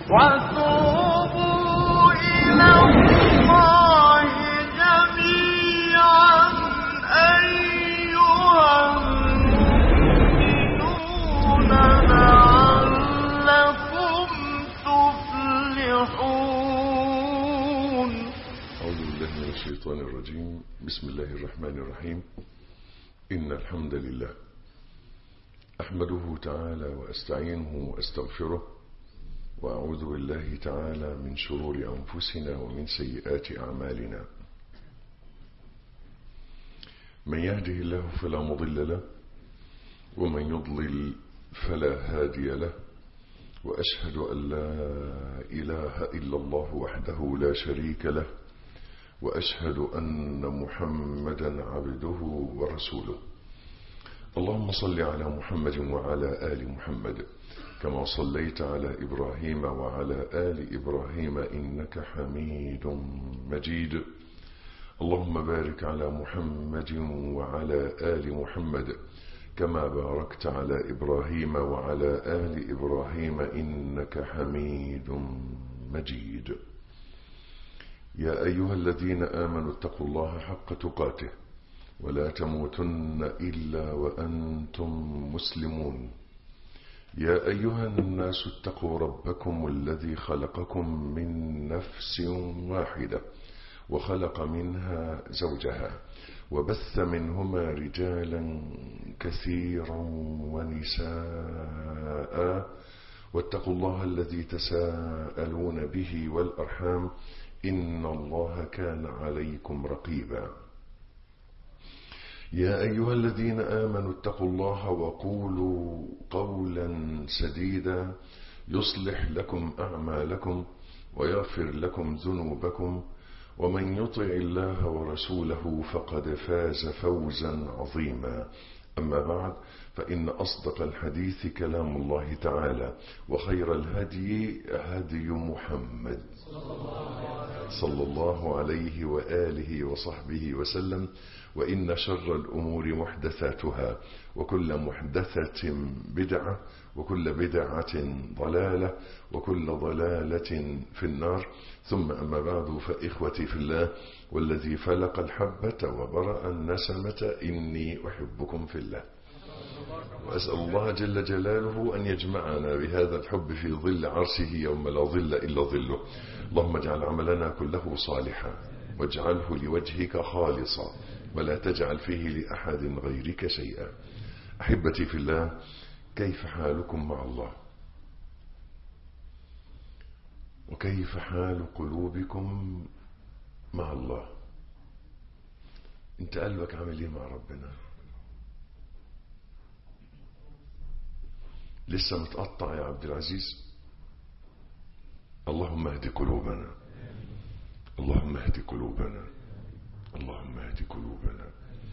وتوبوا إلى الله جميعا أيها المؤمنون لعلكم تفلحون. أعوذ بالله من الشيطان الرجيم. بسم الله الرحمن الرحيم. إن الحمد لله أحمده تعالى وأستعينه وأستغفره، وأعوذ بالله تعالى من شرور أنفسنا ومن سيئات أعمالنا. من يهده الله فلا مضل له، ومن يضلل فلا هادي له، وأشهد أن لا إله إلا الله وحده لا شريك له، وأشهد أن محمدا عبده ورسوله. اللهم صل على محمد وعلى آل محمد كما صليت على إبراهيم وعلى آل إبراهيم إنك حميد مجيد. اللهم بارك على محمد وعلى آل محمد كما باركت على إبراهيم وعلى آل إبراهيم إنك حميد مجيد. يا أيها الذين آمنوا اتقوا الله حق تقاته ولا تموتن إلا وأنتم مسلمون. يا أيها الناس اتقوا ربكم الذي خلقكم من نفس واحدة وخلق منها زوجها وبث منهما رجالا كثيرا ونساء، واتقوا الله الذي تساءلون به والأرحام إن الله كان عليكم رقيبا. يا أيها الذين آمنوا اتقوا الله وقولوا قولا سديدا يصلح لكم أعمالكم ويغفر لكم ذنوبكم، ومن يطع الله ورسوله فقد فاز فوزا عظيما. أما بعد، فإن أصدق الحديث كلام الله تعالى، وخير الهدي هدي محمد صلى الله عليه وآله وصحبه وسلم. وإن شر الأمور محدثاتها، وكل محدثة بدعة، وكل بدعة ضلالة، وكل ضلالة في النار. ثم أما بعد، فإخوتي في الله والذي فلق الحبة وبرأ النسمة إني أحبكم في الله، وأسأل الله جل جلاله أن يجمعنا بهذا الحب في ظل عرشه يوم لا ظل إلا ظله. اللهم اجعل عملنا كله صالحا، واجعله لوجهك خالصا، ولا تجعل فيه لأحد غيرك شيئا. أحبتي في الله، كيف حالكم مع الله؟ وكيف حال قلوبكم مع الله؟ انت قلبك عامل ايه مع ربنا؟ لسه متقطع يا عبد العزيز؟ اللهم اهد قلوبنا، اللهم اهد قلوبنا، اللهم اهد قلوبنا،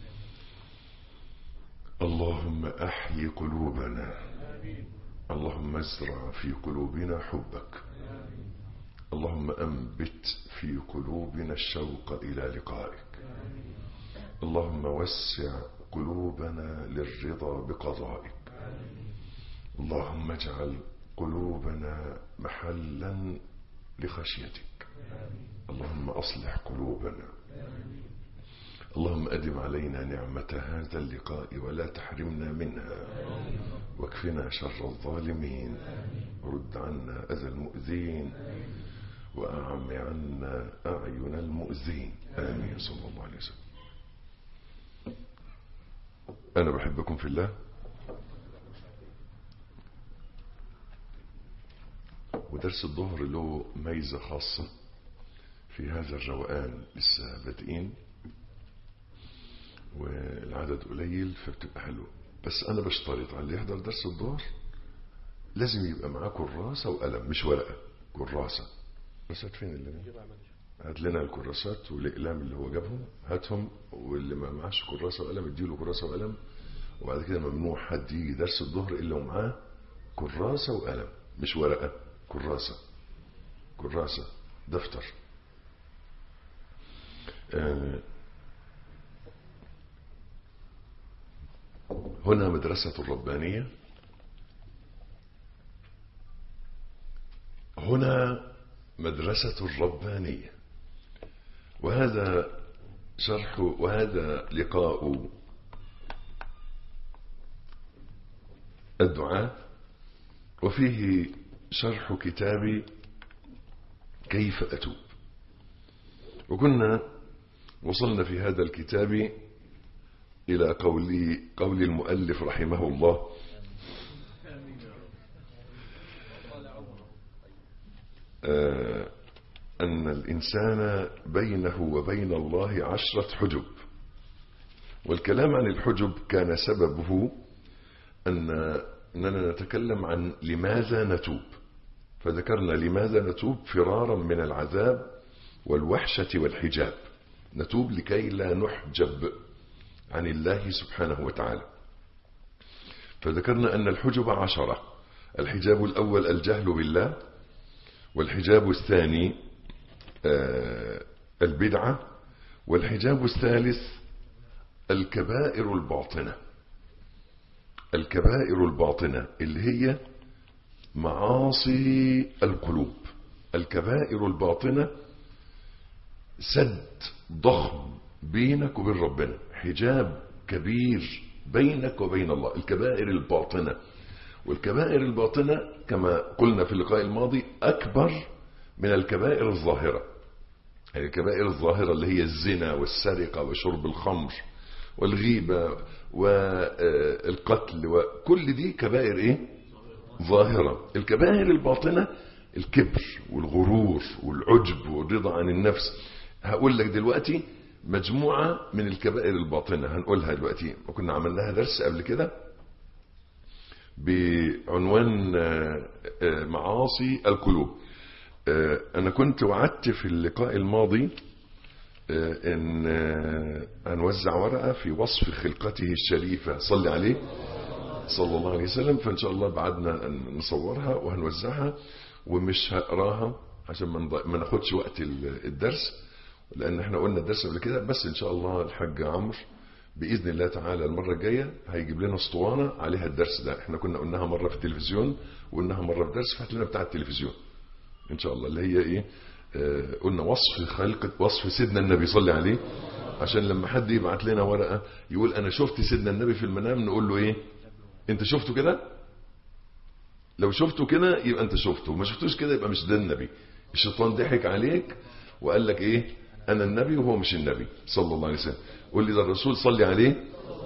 اللهم احيي قلوبنا، اللهم ازرع في قلوبنا حبك، اللهم انبت في قلوبنا الشوق الى لقائك، اللهم وسع قلوبنا للرضا بقضائك، اللهم اجعل قلوبنا محلا لخشيتك، اللهم أصلح قلوبنا، اللهم أدم علينا نعمة هذا اللقاء ولا تحرمنا منها، واكفنا شر الظالمين، ورد عنا أذى المؤذين، وأعم عنا أعين المؤذين، آمين صلى الله عليه وسلم. أنا بحبكم في الله، ودرس الظهر له ميزة خاصة في هذا الروقان. لسه بادئين والعدد قليل فبتبقى حلوة، بس أنا بشترط على اللي يحضر درس الظهر لازم يبقى معاه كراسة وقلم، مش ورقة، كراسة. كراسات فين اللي هات لنا الكراسات والأقلام اللي هو جابهم، هاتهم، واللي ما معاش كراسة وقلم اديله كراسة وقلم. وبعد كده ممنوع حد يجي درس الظهر إلا ومعاه كراسة وقلم، مش ورقة، كراسة، كراسة، دفتر. هنا مدرسة الربانية، هنا مدرسة الربانية، وهذا شرح وهذا لقاء الدعاء، وفيه شرح كتاب كيف أتوب. وكنا وصلنا في هذا الكتاب إلى قول المؤلف رحمه الله: أن الإنسان بينه وبين الله 10 حجب. والكلام عن الحجب كان سببه أننا نتكلم عن لماذا نتوب، فذكرنا لماذا نتوب: فرارا من العذاب والوحشة والحجاب. نتوب لكي لا نحجب عن الله سبحانه وتعالى. فذكرنا أن الحجب 10. الحجاب الأول الجهل بالله، والحجاب الثاني البدعة، والحجاب الثالث الكبائر الباطنة. الكبائر الباطنة اللي هي معاصي القلوب. الكبائر الباطنة سد ضخم بينك وبين ربنا، حجاب كبير بينك وبين الله، الكبائر الباطنة. والكبائر الباطنة كما قلنا في اللقاء الماضي أكبر من الكبائر الظاهرة. الكبائر الظاهرة اللي هي الزنا والسرقة وشرب الخمر والغيبة والقتل، وكل دي كبائر ايه؟ ظاهرة. الكبائر الباطنة الكبر والغرور والعجب والرضا عن النفس. هقول لك دلوقتي مجموعة من الكبائر الباطنة هنقولها دلوقتي، وكنا عملناها درس قبل كده بعنوان معاصي القلوب. أنا كنت وعدت في اللقاء الماضي إن هنوزع ورقة في وصف خلقته الشريفة، صلي عليه صلى الله عليه وسلم. فإن شاء الله بعدنا نصورها وهنوزعها، ومش هقراها عشان ما ناخدش وقت الدرس، لأن احنا قلنا الدرس قبل كده. بس إن شاء الله الحاج عمرو بإذن الله تعالى المرة الجاية هيجيب لنا اسطوانة عليها الدرس ده. احنا كنا قلناها مرة في التلفزيون وقلناها مرة في درس، فهات لنا بتاع التلفزيون إن شاء الله، اللي هي إيه؟ قلنا وصف سيدنا النبي صلى عليه، عشان لما حد يبعت لنا ورقة يقول أنا شفت سيدنا النبي في المنام، نقول له إيه؟ أنت شفته كده؟ لو شفته كده يبقى أنت شفته، وما شفتوش كده يبقى مش ده النبي. الشيطان ضحك عليك وقال لك إيه؟ أنا النبي وهو مش النبي صلى الله عليه وسلم. قول لي ده الرسول صلي عليه،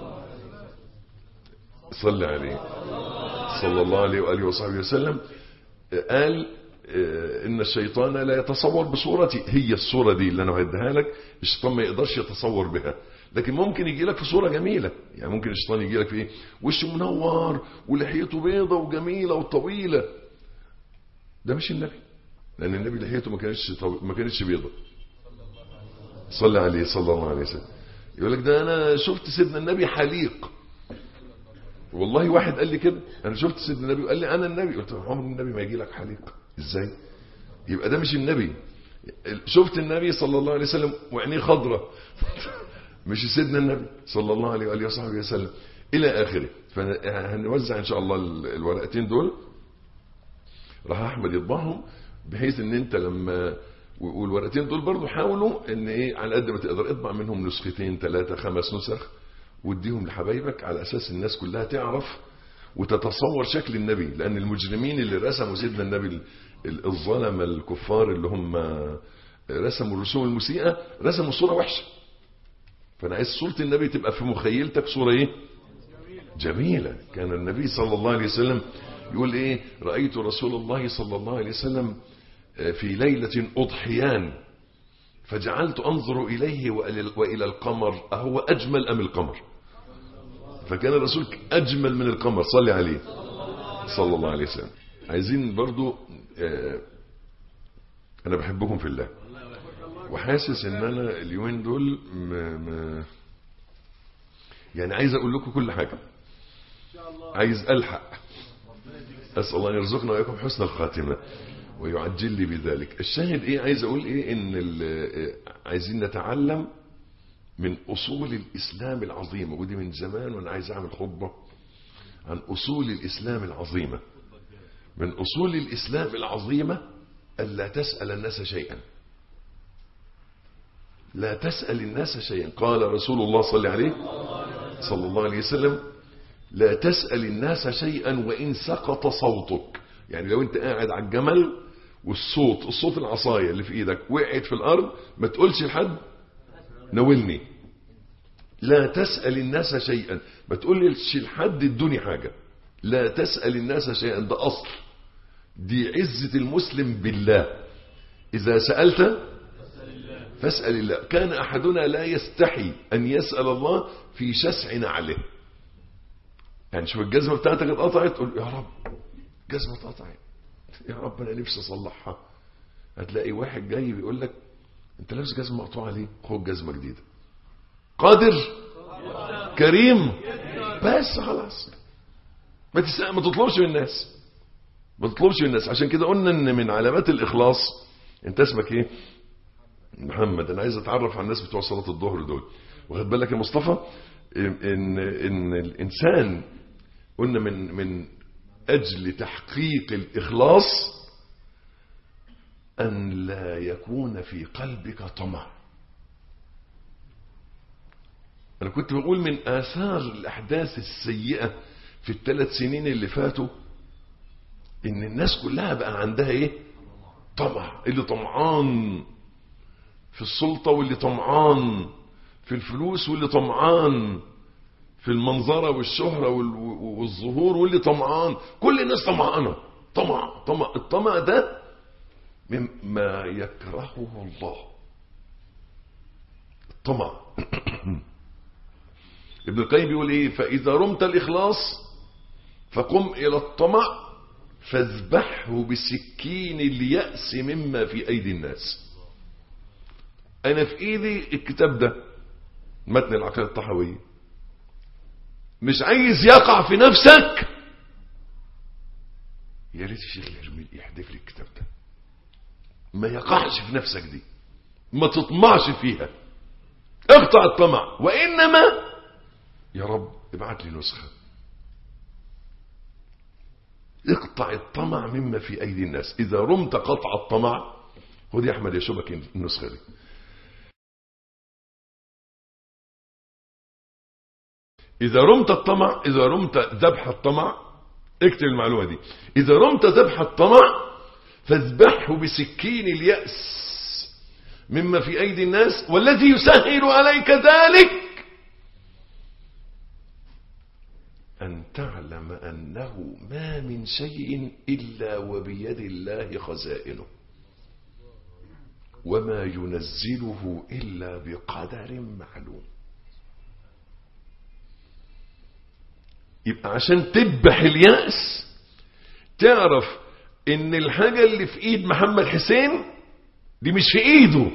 صلي عليه صلى الله عليه وآله وصحبه وسلم. قال إن الشيطان لا يتصور بصورتي. هي الصورة دي اللي أنا هديها لك الشيطان ما يقدرش يتصور بها، لكن ممكن يجي لك في صورة جميلة. يعني ممكن الشيطان يجي لك في إيه؟ وشه منور ولحيته بيضة وجميلة وطويلة. ده مش النبي، لأن النبي لحيته ما كانتش بيضة صلى عليه صلى الله عليه وسلم. يقول لك ده أنا شفت سيدنا النبي حليق. والله واحد قال لي كده، أنا شفت سيدنا النبي وقال لي أنا النبي. قلت له عمر النبي ما يجي لك حليق إزاي؟ يبقى ده مش النبي. شفت النبي صلى الله عليه وسلم وعينيه خضرة مش سيدنا النبي صلى الله عليه وآله وصحبه وسلم إلى آخره. فهنوزع إن شاء الله الورقتين دول، راح أحمد يطبعهم بحيث إن أنت لما، والورقتين دول برضو حاولوا إن إيه على قد ما تقدر اطبع منهم نسختين 3 5 نسخ واديهم لحبايبك، على أساس الناس كلها تعرف وتتصور شكل النبي. لأن المجرمين اللي رسموا سيدنا النبي، الظلم الكفار اللي هم رسموا الرسوم المسيئة، رسموا صورة وحشة. فأنا عايز صورة النبي تبقى في مخيلتك صورة إيه؟ جميلة. كان النبي صلى الله عليه وسلم يقول إيه؟ رأيت رسول الله صلى الله عليه وسلم في ليلة أضحيان فجعلت أنظر إليه وإلى القمر أهو أجمل أم القمر؟ فكان الرسول أجمل من القمر صلي عليه صلى الله عليه وسلم. عايزين برضو أنا بحبكم في الله، وحاسس إن أنا اليومين دول يعني عايز أقول لكم كل حاجة، عايز ألحق. أسأل الله أن يرزقنا وإياكم حسن الخاتمة ويعجل لي بذلك. الشاهد إيه؟ عايز أقول إيه؟ إن عايزين نتعلم من أصول الإسلام العظيمة، ودي من زمان وأنا عايز أعمل خطبة عن أصول الإسلام العظيمة. من أصول الإسلام العظيمة ألا تسأل الناس شيئا. لا تسأل الناس شيئا. قال رسول الله صلى الله عليه وسلم: لا تسأل الناس شيئا وإن سقط صوتك. يعني لو انت قاعد على الجمل والصوت العصاية اللي في ايدك وقعت في الارض، ما تقولش لحد ناولني. لا تسأل الناس شيئا، ما تقولش لحد ادوني حاجة. لا تسأل الناس شيئا، ده اصل، دي عزة المسلم بالله. اذا سألت فاسأل الله. كان احدنا لا يستحي ان يسأل الله في شسع نعله. يعني شوف الجزمة بتاعتك اتقطعت، تقول يا رب جزمة اتقطعت، يا رب انا نفسي اصلحها. هتلاقي واحد جاي بيقول لك انت لابس جزمة مقطوعة ليه؟ خد جزمة جديدة. قادر كريم، بس خلاص. ما تطلبش من الناس، ما تطلبش من الناس. عشان كده قلنا ان من علامات الاخلاص، انت اسمك ايه؟ محمد. انا عايز اتعرف على الناس بتوع صلاة الظهر دول. واخد بالك يا مصطفى ان الانسان قلنا من اجل تحقيق الاخلاص ان لا يكون في قلبك طمع. انا كنت بقول من اثار الاحداث السيئة في ال3 سنين اللي فاتوا ان الناس كلها بقى عندها ايه؟ طمع. اللي طمعان في السلطة، واللي طمعان في الفلوس، واللي طمعان في المنظرة والشهرة والظهور، واللي طمعان. كل الناس طمعانة. طمع. الطمع ده مما يكرهه الله. الطمع. ابن القيم بيقول ايه؟ فإذا رمت الإخلاص فقم إلى الطمع فاذبحه بسكين اليأس مما في أيدي الناس. أنا في إيدي الكتاب ده، متن العقيدة الطحاوية. مش عايز يقع في نفسك، يا ريت الشيخ الحلمي يحذف لي الكتاب ده. ما يقعش في نفسك دي، ما تطمعش فيها. اقطع الطمع، وإنما يا رب ابعت لي نسخة. اقطع الطمع مما في أيدي الناس. إذا رمت قطع الطمع، خد يا أحمد يا شبك النسخة دي. إذا رمت الطمع، إذا رمت ذبح الطمع، اكتب المعلومة دي. إذا رمت ذبح الطمع فاذبحه بسكين اليأس مما في أيدي الناس، والذي يسهل عليك ذلك أن تعلم أنه ما من شيء إلا وبيد الله خزائنه، وما ينزله إلا بقدر معلوم. يبقى عشان تذبح اليأس تعرف ان الحاجة اللي في ايد محمد حسين دي مش في ايده،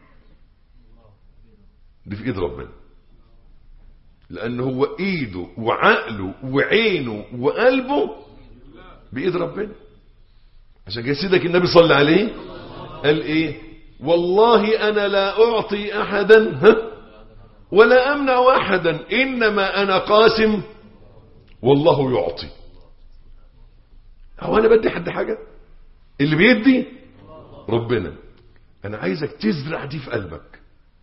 دي في ايد ربنا. لان هو ايده وعقله وعينه وقلبه بايد ربنا. عشان كده سيدك النبي صلى عليه قال ايه؟ والله انا لا اعطي احدا ولا امنع احدا، انما انا قاسم والله يعطي. هو انا بدي حد حاجة؟ اللي بيدي ربنا. انا عايزك تزرع دي في قلبك،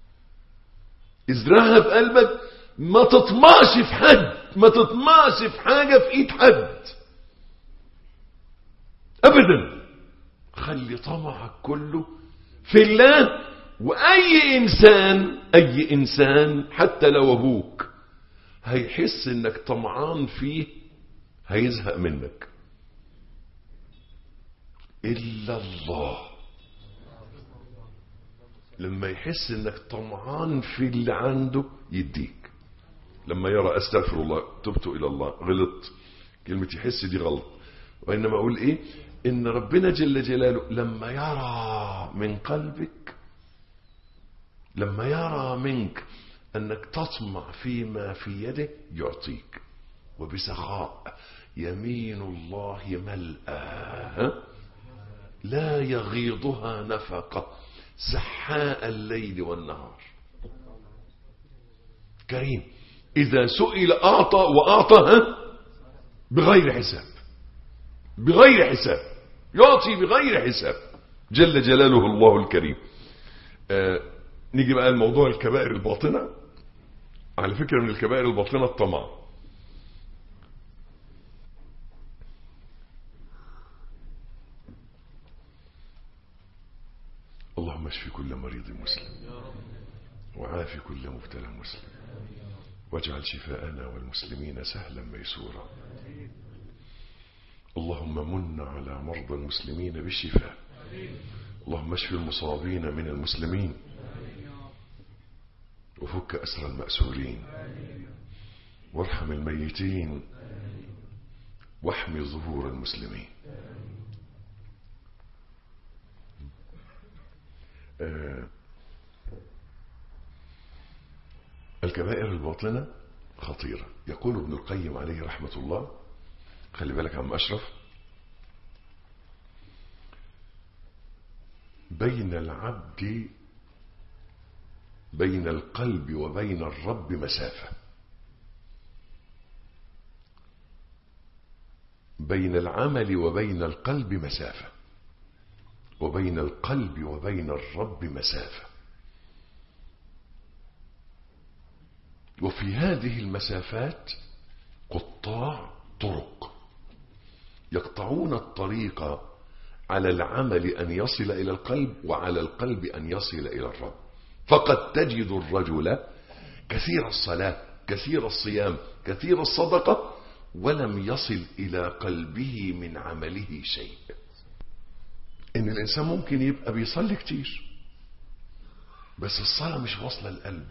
ازرعها في قلبك. ما تطمعش في حد، ما تطمعش في حاجة في ايد حد ابدا. خلي طمعك كله في الله. واي انسان حتى لو ابوك هيحس انك طمعان فيه هيزهق منك، الا الله لما يحس انك طمعان في اللي عنده يديك. لما يرى استغفر الله، تبت الى الله، غلط، كلمة يحس دي غلط، وانما اقول ايه؟ ان ربنا جل جلاله لما يرى من قلبك، لما يرى منك انك تطمع فيما في يده يعطيك. وبسخاء يمين الله ملأى لا يغيضها نفقة سحاء الليل والنهار. كريم إذا سئل أعطى، وأعطى بغير حساب، بغير حساب، يعطي بغير حساب. جل جلاله الله الكريم. نيجي بقى الموضوع الكبائر الباطنة. على فكرة من الكبائر الباطنة الطمع. اللهم اشف كل مريض مسلم وعافي كل مبتلى مسلم واجعل شفاءنا والمسلمين سهلا ميسورا. اللهم من على مرضى المسلمين بالشفاء. اللهم اشف المصابين من المسلمين وفك أسر المأسورين وارحم الميتين واحمي ظهور المسلمين. الكبائر الباطنة خطيرة. يقول ابن القيم عليه رحمة الله، خلي بالك عم أشرف، بين العبد بين القلب وبين الرب مسافة. بين العمل وبين القلب مسافة، وبين القلب وبين الرب مسافة. وفي هذه المسافات قطاع طرق يقطعون الطريق على العمل أن يصل إلى القلب وعلى القلب أن يصل إلى الرب. فقد تجد الرجل كثير الصلاة كثير الصيام كثير الصدقة ولم يصل إلى قلبه من عمله شيء. إن الإنسان ممكن يبقى بيصلي كتير بس الصلاة مش واصلة لقلبه.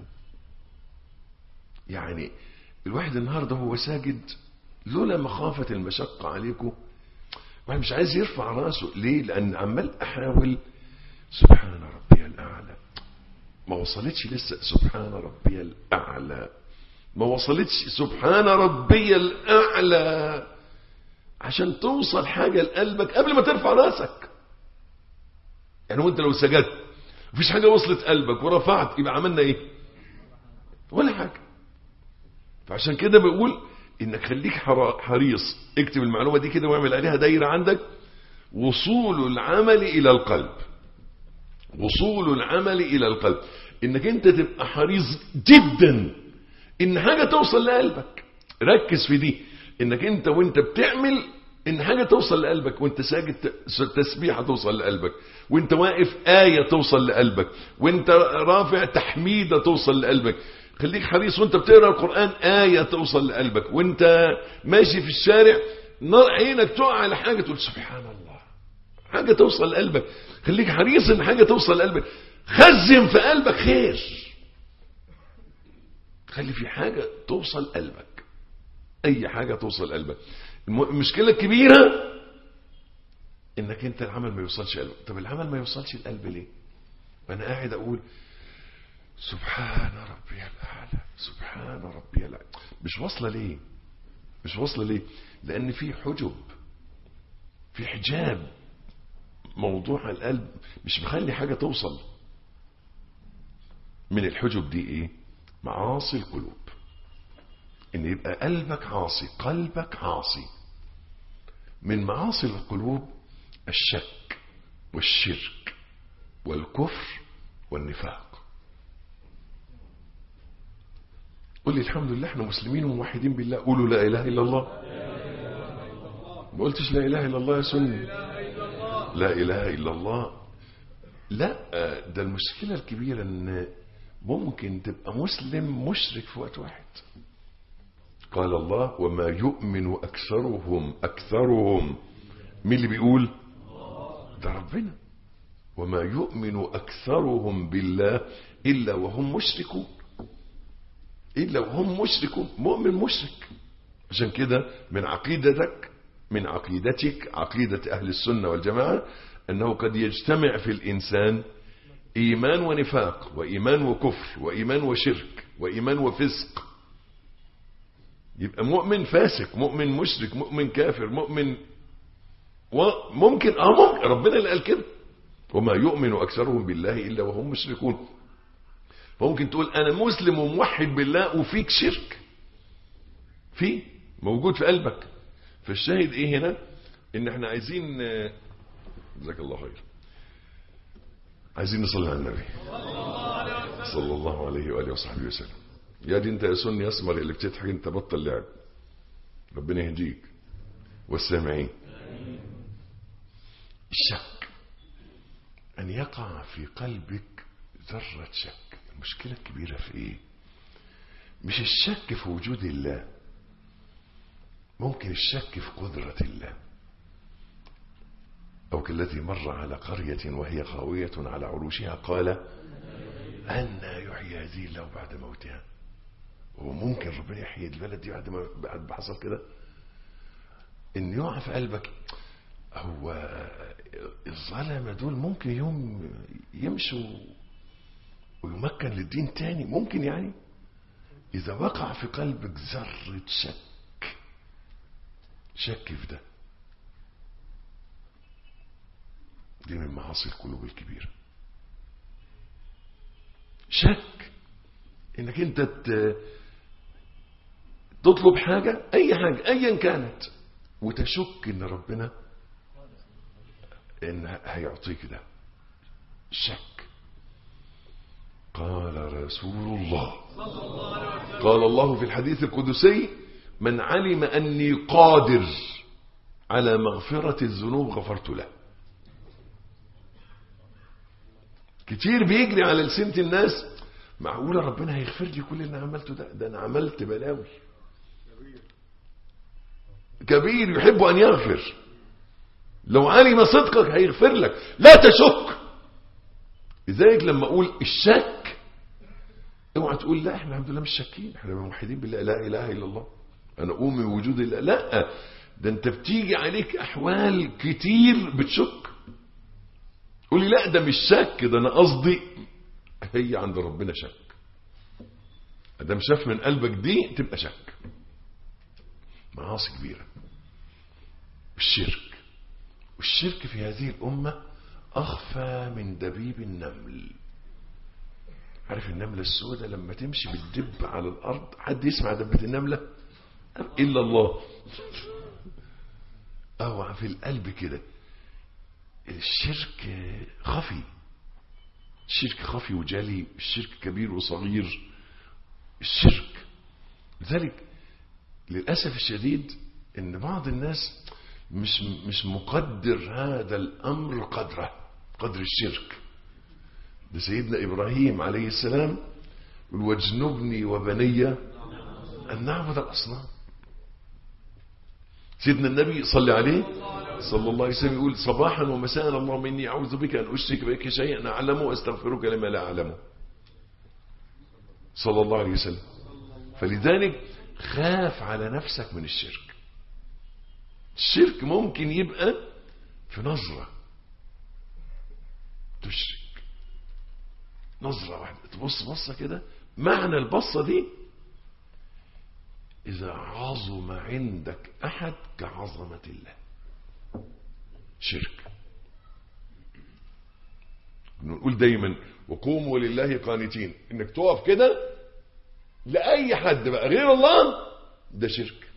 يعني الواحد النهاردة هو ساجد لولا مخافة المشقة عليكم واحد مش عايز يرفع راسه. ليه؟ لأن عمال أحاول سبحان ربي الأعلى، ما وصلتش لسه سبحان ربي الأعلى، ما وصلتش سبحان ربي الأعلى، عشان توصل حاجة لقلبك قبل ما ترفع راسك. يعني وانت لو سجدت مفيش حاجة وصلت قلبك ورفعت يبقى عملنا ايه؟ ولا حاجة. فعشان كده بقول انك خليك حريص. اكتب المعلومة دي كده واعمل عليها دايرة عندك. وصول العمل الى القلب، وصول العمل الى القلب، انك انت تبقى حريص جدا ان حاجة توصل لقلبك. ركز في دي، انك انت وانت بتعمل ان حاجة توصل لقلبك. وانت ساجد تسبيحة توصل لقلبك، وانت واقف آية توصل لقلبك، وانت رافع تحميدة توصل لقلبك. خليك حريص وانت بتقرأ القرآن آية توصل لقلبك، وانت ماشي في الشارع عينك تقع على حاجة تقول سبحان الله، حاجة توصل لقلبك. خليك حريص ان حاجة توصل لقلبك. خزن في قلبك خير، خلي في حاجة توصل قلبك، اي حاجة توصل قلبك. المشكلة الكبيرة انك انت العمل ما يوصلش قلبك. طب العمل ما يوصلش القلب ليه؟ وانا قاعد اقول سبحان ربي الأعلى سبحان ربي الأعلى، مش واصلة ليه؟ مش واصلة ليه؟ لأن في حجب، في حجاب موضوع القلب مش مخلي حاجة توصل. من الحجب دي ايه؟ معاصي القلوب. ان يبقى قلبك عاصي، قلبك عاصي. من معاصي القلوب الشك والشرك والكفر والنفاق. قل لي الحمد لله احنا مسلمين وموحدين بالله. قولوا لا اله الا الله. ما قلتش لا اله الا الله يا سني. لا اله الا الله. لا، ده المشكلة الكبيرة ان ممكن تبقى مسلم مشرك في وقت واحد. قال الله وما يؤمن اكثرهم مين اللي بيقول؟ ده ربنا. وما يؤمن اكثرهم بالله الا وهم مشركون، إلا وهم مشركون. مؤمن مشرك. عشان كده من عقيدتك عقيدة أهل السنة والجماعة أنه قد يجتمع في الإنسان إيمان ونفاق وإيمان وكفر وإيمان وشرك وإيمان وفسق. يبقى مؤمن فاسق، مؤمن مشرك، مؤمن كافر، مؤمن ممكن ربنا اللي قال كده وما يؤمن أكثرهم بالله إلا وهم مشركون. فممكن تقول أنا مسلم وموحد بالله وفيك شرك في موجود في قلبك. فالشاهد إيه هنا؟ إن إحنا عايزين جزاك الله خير. عايزين نصلي على النبي صلى الله عليه وآله وصحبه وسلم. يا دي انت يا سني اسمر اللي بتضحك، انت بطل لعب. ربنا يهديك والسامعين. الشك، أن يقع في قلبك ذرة شك. المشكلة الكبيرة في إيه؟ مش الشك في وجود الله، ممكن الشك في قدرة الله. أو كالذي مر على قرية وهي خاوية على عروشها قال أنى يحيي هذه الله بعد موتها. وممكن ربنا يحيي البلد دي بعد ما حصل كده؟ إن يقع في قلبك هو الظلمة دول ممكن يوم يمشوا ويمكن للدين تاني، ممكن يعني. إذا وقع في قلبك ذرة شك في ده، دي من معاصي القلوب الكبيرة. شك انك انت تطلب حاجة، اي حاجة ايا كانت، وتشك ان ربنا ان هيعطيك ده. شك. قال رسول الله، قال الله في الحديث القدسي: من علم أني قادر على مغفرة الذنوب غفرت له. كتير بيجري على لسنة الناس: معقولة ربنا هيغفر لي كل اللي عملته ده أنا عملت بلاوي. كبير يحب أن يغفر، لو علم صدقك هيغفر لك، لا تشك. لذلك لما أقول الشك، اوعى تقول لا احنا الحمد لله مش شاكين، احنا موحدين بالله، لا اله الا الله، انا اؤمن بوجود الله. لا، ده انت بتيجي عليك احوال كتير بتشك. قولي لا ده مش شك، ده انا قصدي هي عند ربنا شك. ادام شاف من قلبك دي تبقى شك. معاصي كبيرة. الشرك، والشرك في هذه الامة اخفى من دبيب النمل. عارف النملة السوداء لما تمشي بتدب على الارض، حد يسمع دبة النملة الا الله؟ اوعى في القلب كده. الشرك خفي، الشرك خفي وجلي، الشرك كبير وصغير. الشرك لذلك للأسف الشديد ان بعض الناس مش مقدر هذا الامر قدره، قدر الشرك. ده سيدنا إبراهيم عليه السلام يقول: واجنبني وبني أن نعبد الأصنام. سيدنا النبي صلى عليه صلى الله عليه وسلم يقول: صباحا ومساء اللهم إني أعوذ بك أن أشرك بك شيئا أعلمه وأستغفرك لما لا أعلمه، صلى الله عليه وسلم. فلذلك خاف على نفسك من الشرك. الشرك ممكن يبقى في نظرة، تشرك نظرة واحدة، تبص بصة كده، معنى البصة دي إذا عظم عندك أحد كعظمة الله. شرك. نقول دايما: وقوموا لله قانتين. إنك تقف كده لأي حد بقى غير الله، ده شرك.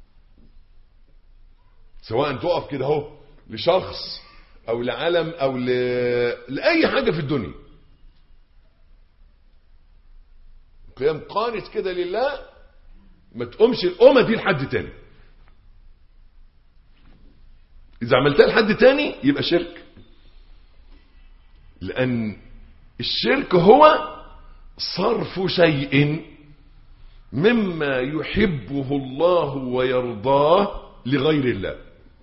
سواء تقف كده اهو لشخص أو لعلم أو لأي حاجة في الدنيا، قيام قانت كده لله، ما تقومش القومة دي لحد تاني. إذا عملتها لحد تاني يبقى شرك. لأن الشرك هو صرف شيء مما يحبه الله ويرضاه لغير الله.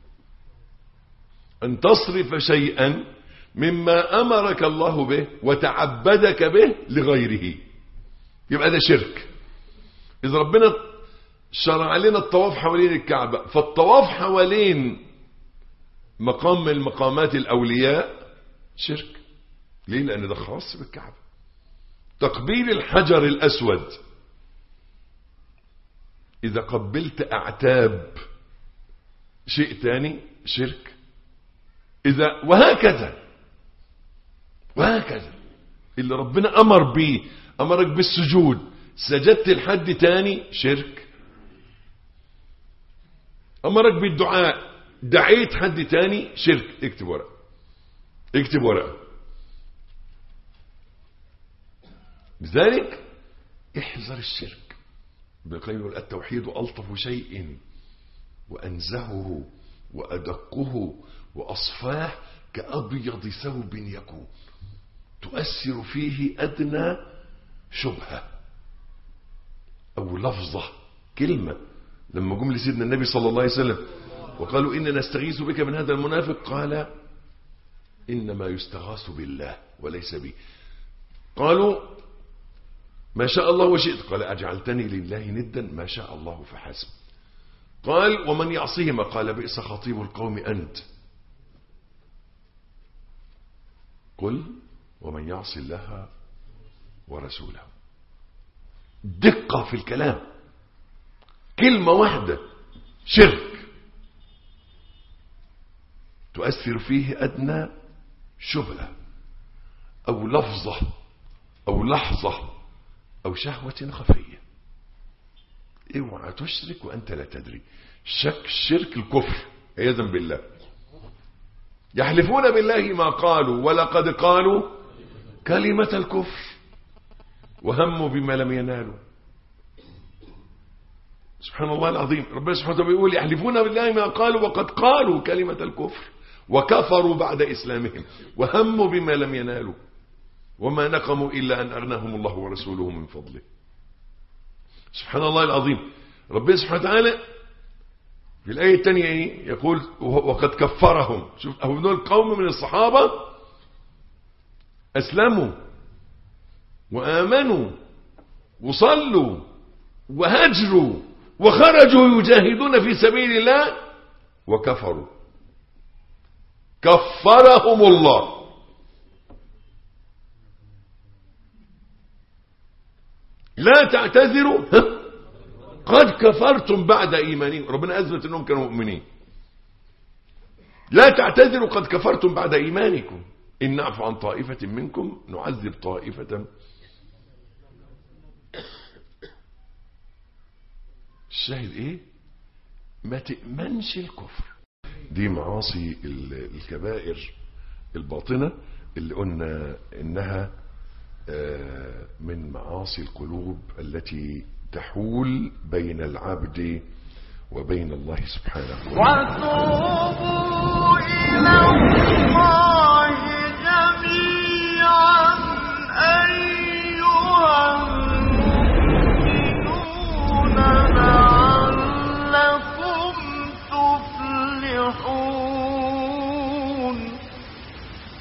أن تصرف شيئا مما أمرك الله به وتعبدك به لغيره، يبقى ده شرك. إذا ربنا شرع لنا الطواف حوالين الكعبة، فالطواف حوالين مقام من مقامات الأولياء شرك. ليه؟ لأن ده خاص بالكعبة. تقبيل الحجر الأسود، إذا قبلت أعتاب شيء تاني شرك. إذا وهكذا اللي ربنا أمر به، أمرك بالسجود، سجدت لحد تاني شرك. أمرك بالدعاء، دعيت حد تاني شرك. اكتب ورقة، لذلك احذر الشرك. ابن القيم يقول التوحيد ألطف شيء وأنزهه وأدقه وأصفاه كأبيض ثوب يكون تؤثر فيه أدنى شبهة أو لفظة كلمة. لما جم لسيدنا النبي صلى الله عليه وسلم وقالوا إننا نستغيث بك من هذا المنافق، قال إنما يستغاث بالله وليس بي. قالوا ما شاء الله وشئت، قال أجعلتني لله ندا، ما شاء الله فحسب. قال ومن يعصيهما، قال بئس خطيب القوم أنت. قل ومن يعص الله ورسوله. دقة في الكلام، كلمة واحدة شرك تؤثر فيه أدنى شبهة أو لفظة أو لحظة أو شهوة خفية. اوعى تشرك وأنت لا تدري. شرك الكفر عياذا بالله. يحلفون بالله ما قالوا ولقد قالوا كلمة الكفر وهموا بما لم ينالوا. سبحان الله العظيم. ربنا سبحانه وتعالى بيقول يحلفون بالله ما قالوا وقد قالوا كلمة الكفر وكفروا بعد إسلامهم وهموا بما لم ينالوا وما نقموا إلا أن أغناهم الله ورسوله من فضله. سبحان الله العظيم. ربنا سبحانه وتعالى في الآية الثانية يقول وقد كفرهم. شوف هؤلاء القوم من الصحابة أسلموا وآمنوا وصلوا وهجروا وخرجوا يجاهدون في سبيل الله وكفروا، كفرهم الله. لا تعتذروا قد كفرتم بعد إيمانكم. ربنا أثبت أنهم كانوا مؤمنين. لا تعتذروا قد كفرتم بعد إيمانكم إن نعفو عن طائفة منكم نعذب طائفة. الشاهد ايه؟ ما تأمنش الكفر. دي معاصي الكبائر الباطنة اللي قلنا انها من معاصي القلوب التي تحول بين العبد وبين الله سبحانه وتوبوا إلى الله